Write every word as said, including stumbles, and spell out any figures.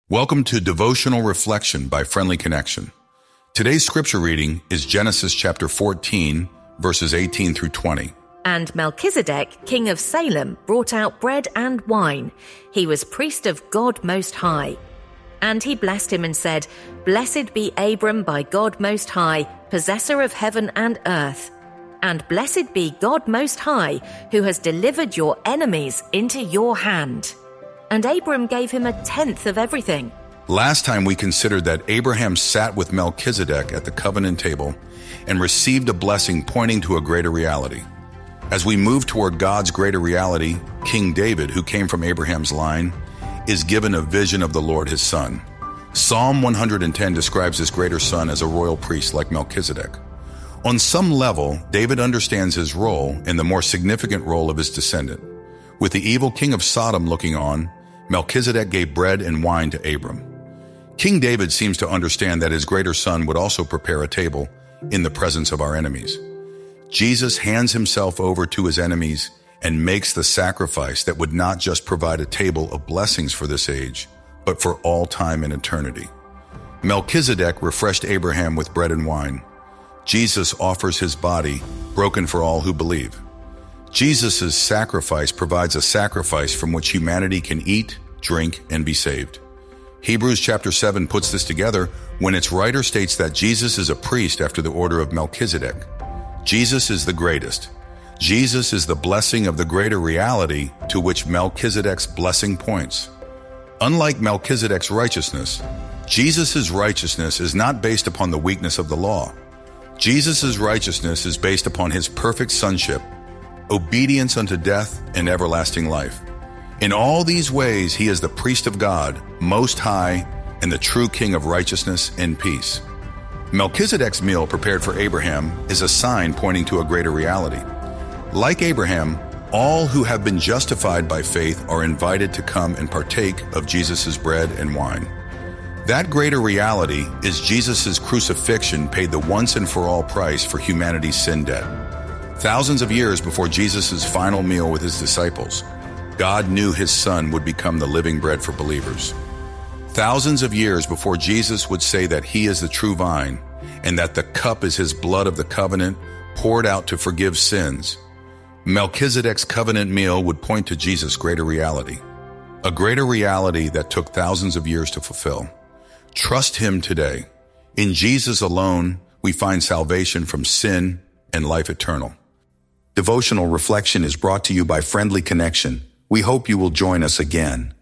Welcome to Devotional Reflection by Friendly Connection. Today's scripture reading is Genesis chapter fourteen, verses eighteen through twenty. And Melchizedek, king of Salem, brought out bread and wine. He was priest of God Most High. And he blessed him and said, Blessed be Abram by God Most High, possessor of heaven and earth. And blessed be God Most High, who has delivered your enemies into your hand. And Abram gave him a tenth of everything. Last time we considered that Abraham sat with Melchizedek at the covenant table and received a blessing pointing to a greater reality. As we move toward God's greater reality, King David, who came from Abraham's line, is given a vision of the Lord his son. Psalm one hundred ten describes this greater son as a royal priest like Melchizedek. On some level, David understands his role and the more significant role of his descendant. With the evil king of Sodom looking on, Melchizedek gave bread and wine to Abram. King David seems to understand that his greater son would also prepare a table in the presence of our enemies. Jesus hands himself over to his enemies and makes the sacrifice that would not just provide a table of blessings for this age, but for all time and eternity. Melchizedek refreshed Abraham with bread and wine. Jesus offers his body, broken for all who believe. Jesus' sacrifice provides a sacrifice from which humanity can eat, drink, and be saved. Hebrews chapter seven puts this together when its writer states that Jesus is a priest after the order of Melchizedek. Jesus is the greatest. Jesus is the blessing of the greater reality to which Melchizedek's blessing points. Unlike Melchizedek's righteousness, Jesus' righteousness is not based upon the weakness of the law. Jesus' righteousness is based upon his perfect sonship, obedience unto death, and everlasting life. In all these ways, he is the priest of God, Most High, and the true King of righteousness and peace. Melchizedek's meal prepared for Abraham is a sign pointing to a greater reality. Like Abraham, all who have been justified by faith are invited to come and partake of Jesus' bread and wine. That greater reality is Jesus' crucifixion paid the once and for all price for humanity's sin debt. Thousands of years before Jesus' final meal with his disciples, God knew his son would become the living bread for believers. Thousands of years before Jesus would say that he is the true vine and that the cup is his blood of the covenant poured out to forgive sins, Melchizedek's covenant meal would point to Jesus' greater reality, a greater reality that took thousands of years to fulfill. Trust him today. In Jesus alone, we find salvation from sin and life eternal. Devotional Reflection is brought to you by Friendly Connection. We hope you will join us again.